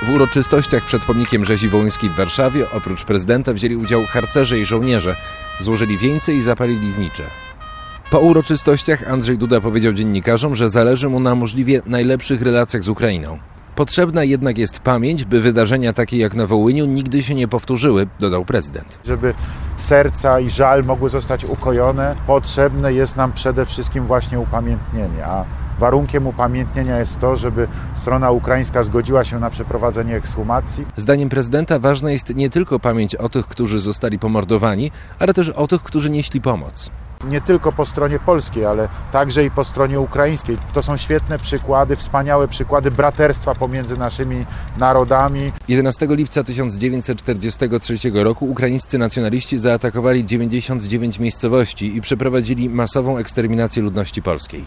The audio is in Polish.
W uroczystościach przed pomnikiem rzezi wołyńskiej w Warszawie oprócz prezydenta wzięli udział harcerze i żołnierze. Złożyli wieńce i zapalili znicze. Po uroczystościach Andrzej Duda powiedział dziennikarzom, że zależy mu na możliwie najlepszych relacjach z Ukrainą. Potrzebna jednak jest pamięć, by wydarzenia takie jak na Wołyniu nigdy się nie powtórzyły, dodał prezydent. Żeby serca i żal mogły zostać ukojone, potrzebne jest nam przede wszystkim właśnie upamiętnienie, a warunkiem upamiętnienia jest to, żeby strona ukraińska zgodziła się na przeprowadzenie ekshumacji. Zdaniem prezydenta ważna jest nie tylko pamięć o tych, którzy zostali pomordowani, ale też o tych, którzy nieśli pomoc. Nie tylko po stronie polskiej, ale także i po stronie ukraińskiej. To są świetne przykłady, wspaniałe przykłady braterstwa pomiędzy naszymi narodami. 11 lipca 1943 roku ukraińscy nacjonaliści zaatakowali 99 miejscowości i przeprowadzili masową eksterminację ludności polskiej.